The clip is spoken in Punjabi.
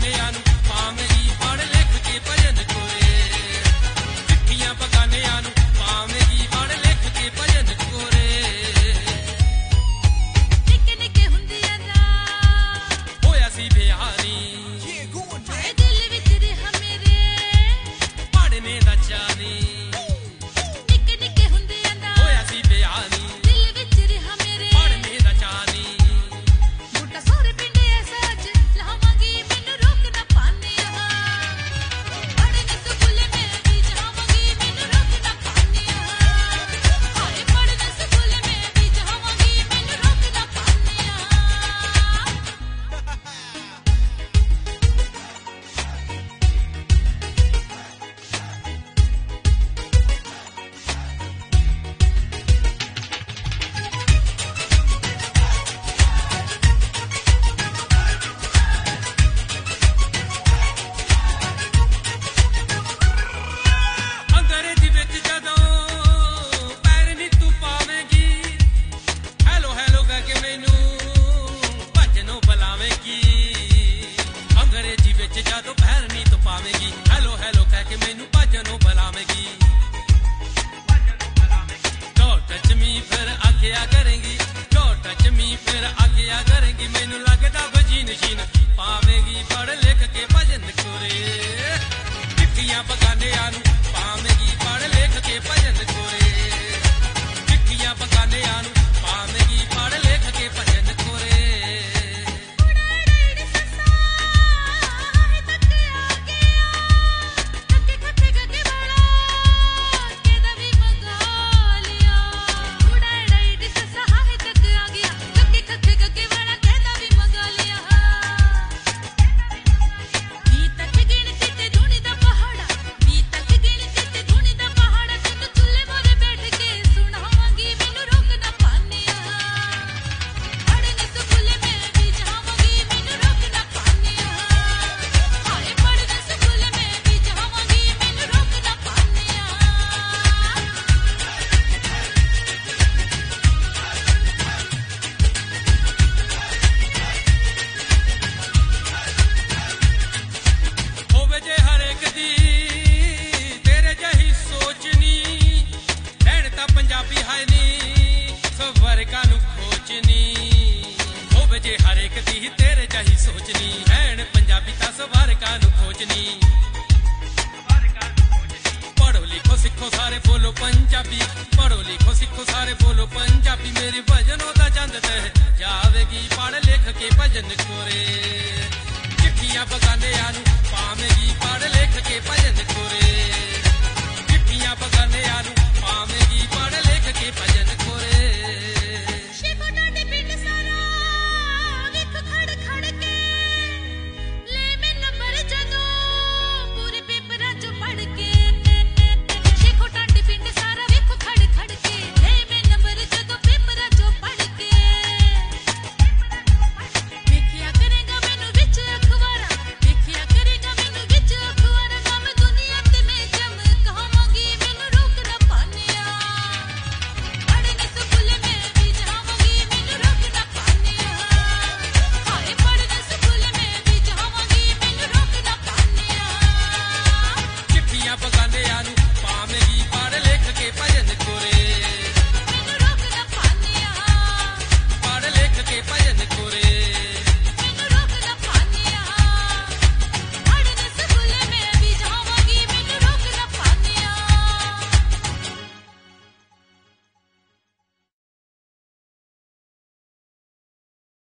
ਬਗਾਨਿਆਂ ਨੂੰ ਪਾਵੇਂਗੀ ਪੜ੍ਹ ਲਿਖ ਕੇ ਭਜਨ ਕੋਰੇ ਚਿੱਠੀਆਂ ਬਗਾਨਿਆਂ ਨੂੰ ਪਾਵੇਂਗੀ ਪੜ੍ਹ ਲਿਖ ਕੇ ਭਜਨ ਕੋਰੇ ਨਿੱਕੇ ਨਿੱਕੇ ਹੁੰਦਿਆਂ ਦਾ ਹੋਇਆ ਸੀ ਬਿਹਾਰੀ ਹਾਏ ਦਿਲ ਵਿੱਚ ਰਿਹਾ ਮੇਰੇ ਪੜ੍ਹਨੇ ਦਾ ਚਾਨੀ ਨਿੱਕੇ ਨਿੱਕੇ ਹੁੰਦਿਆਂ ਦਾ ਹੋਇਆ ਸੀ ਬਿਹਾਰੀ ਦਿਲ ਵਿੱਚ ਰਿਹਾ ਮੇਰੇ ਪੜ੍ਹਨੇ ਦਾ ਚਾਨੀ ਬੂਟਾ ਸੋਹਰੇ ਪਿੰਡ ਐਸਾ ਅੱਜ ਲਾਵਾਂਗੀ ਮੈਨੂੰ ਰੋਕ ਨਾ ਪਾਨਿਆ ਪੜ੍ਹਨ ਸਕੂਲ ਮੈਂ ਵੀ ਜਾਵਾਂਗੀ ਮੈਨੂੰ ਰੋਕ ਨਾ ਪਾਨਿਆ ਹਾਏ ਪੜ੍ਹਨ ਸਕੂਲ ਮੈਂ ਵੀ ਜਾਵਾਂਗੀ ਮੈਨੂੰ ਰੋਕ ਨਾ ਪਾਨਿਆ ਅੰਗਰੇਜ਼ੀ ਵਿੱਚ ਜਦੋਂ ਪੈਰ ਨੀ ਤੂੰ ਪਾਵੇਂਗੀ ਹੈਲੋ ਹੈਲੋ ਕਹਿ ਕੇ ਮੈਨੂੰ ਭਜਨੋਂ ਬੁਲਾਵੇਂਗੀ ਅੰਗਰੇਜ਼ੀ ਵਿੱਚ ਜਦੋਂ ਪੈਰ ਨੀ ਤੂੰ ਪਾਵੇਂਗੀ ਹੈਲੋ ਹੈਲੋ ਕਹਿ ਕੇ ਮੈਨੂੰ ਭਜਨੋਂ ਬੁਲਾਵੇਂਗੀ ਡੋਂਟ ਟੱਚ ਮੀ ਫਿਰ ਆਖਿਆ ਕਰੇਂਗੀ ਡੋਂਟ ਟੱਚ ਮੀ ਫਿਰ ਆਖਿਆ ਕਰੇਂਗੀ ਮੈਨੂੰ ਲੱਗਦਾ ਵਜੀ ਨਸ਼ੀਨ ਪਾਵੇਂਗੀ ਪੜ੍ਹ ਲਿਖ ਕੇ ਭਜਨ ਕੋਰੇ ਚਿੱਠੀਆਂ ਬਗਾਨਿਆਂ ਨੂੰ ਪਾਵੇਂਗੀ ਪੜ੍ਹ ਲਿਖ ਕੇ ਭਜਨ ਕੋਰੇ ਚਿੱਠੀਆਂ ਬਗਾਨਿਆਂ ਨੂੰ ਪਾਵੇਂਗੀ ਪੜ੍ਹ ਲਿਖ ਕੇ ਭਜਨ ਕੋਰੇ ਉੜਾੜੜ ਸੱਸਾ ਹੈ ਤੱਕ ਆ ਗਿਆ ਕੱਕੇ ਕੱਕੇ ਗੱਗੇ ਵਾਲਾ ਕਿਹਦਾ ਵੀ ਮੰਗਾ ਲਿਆ ਉੜਾੜੜ ਸੱਸਾ ਹੈ ਤੱਕ ਆ ਗਿਆ ਕੱਕੇ ਕੱਕੇ ਗੱਗੇ ਵਾਲਾ ਕਿਹਦਾ ਵੀ ਮੰਗਾ ਲਿਆ ਵੀ ਤੱਕ ਗਿਣਤੀ ਤੇ ਧੂਣੀ ਦਾ ਪਹਾੜਾ ਵੀ ਤੱਕ ਗਿਣਤੀ ਤੇ ਧੂਣੀ ਦਾ ਪਹਾੜਾ ਤੈਨੂੰ ਚੁੱਲ੍ਹੇ ਮੋਰੇ ਬੈਠ ਕੇ ਸੁਣਾਵਾਂਗੀ ਮੈਨੂੰ ਰੋਕ ਨਾ ਪਾਨਿਆ ਪੜ੍ਹਨ ਸਕੂਲ ਮੈਂ ਵੀ ਜਾਵਾਂਗੀ ਮੈਨੂੰ ਰੋਕ ਨਾ ਪਾਨਿਆ ਹਾਏ ਪੜ੍ਹਨ ਸਕੂਲ ਮੈਂ ਵੀ ਜਾਵਾਂਗੀ ਮੈਨੂੰ ਰੋਕ ਨਾ ਪਾਨਿਆ ਹੋਵੇ ਜੇ ਹਰੇਕ ਦੀ ਤੇਰੇ ਜਹੀ ਸੋਚਨੀ ਰਹਿਣ ਤਾਂ ਪੰਜਾਬੀ ਹੈ ਨੀ ਸਵਰਗਾਂ ਨੂੰ ਖੋਜਨੀ ਹੋਵੇ ਜੇ ਹਰੇਕ ਦੀ ਤੇਰੇ ਜਹੀ ਸੋਚਨੀ ਰਹਿਣ ਪੰਜਾਬੀ ਤਾਂ ਸਵਰਗਾਂ ਨੂੰ ਖੋਜਨੀ ਪੜ੍ਹੋ ਲਿਖੋ ਸਿੱਖੋ ਸਾਰੇ ਬੋਲੋ ਪੰਜਾਬੀ ਪੜ੍ਹੋ ਲਿਖੋ ਸਿੱਖੋ ਸਾਰੇ ਬੋਲੋ ਪੰਜਾਬੀ ਮੇਰੀ ਭਜਨੋਂ ਦਾ ਚੰਦ ਤੇ ਜਾਵੇਗੀ ਪੜ੍ਹ ਲਿਖ ਕੇ ਭਜਨ ਕੋਰੇ ਚਿੱਠੀਆਂ ਬਗਾਨਿਆਂ ਨੂੰ